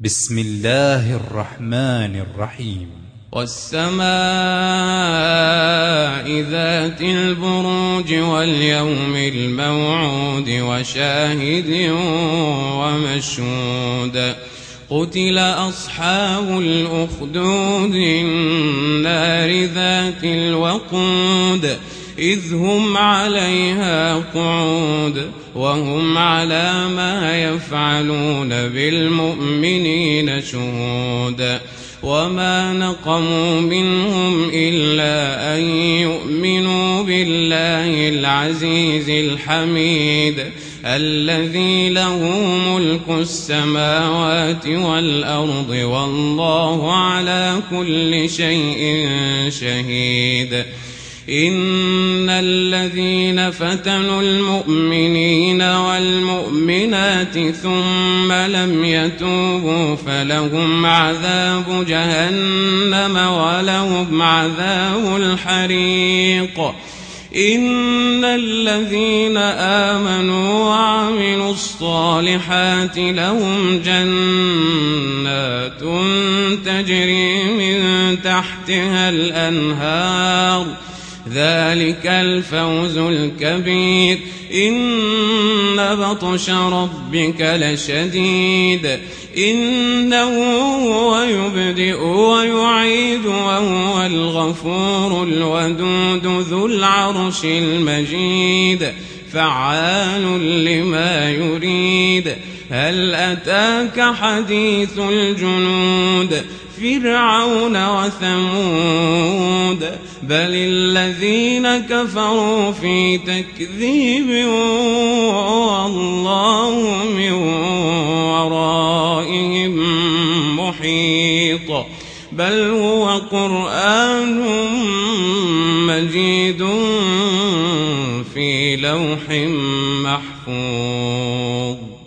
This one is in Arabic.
بسم الله الرحمن الرحيم. والسماء ذات البروج واليوم الموعود وشاهد ومشهود قتل أصحاب الأخدود النار ذات الوقود إذ هم عليها قعود وهم على ما يفعلون بالمؤمنين شهود وما نقموا منهم إلا أن يؤمنوا بالله العزيز الحميد الذي له ملك السماوات والأرض والله على كل شيء شهيد. إن الذين فتنوا المؤمنين والمؤمنات ثم لم يتوبوا فلهم عذاب جهنم ولهم عذاب الحريق. إن الذين آمنوا وعملوا الصالحات لهم جنات تجري من تحتها الأنهار ذلك الفوز الكبير. إن بطش ربك لشديد إنه هو يبدئ ويعيد وهو الغفور الودود ذو العرش المجيد فعال لما يريد. هل أتاك حديث الجنود فرعون وثمود بل الذين كفروا في تكذيب والله من ورائهم محيط. بل هو قرآن مجيد في لوح محفوظ.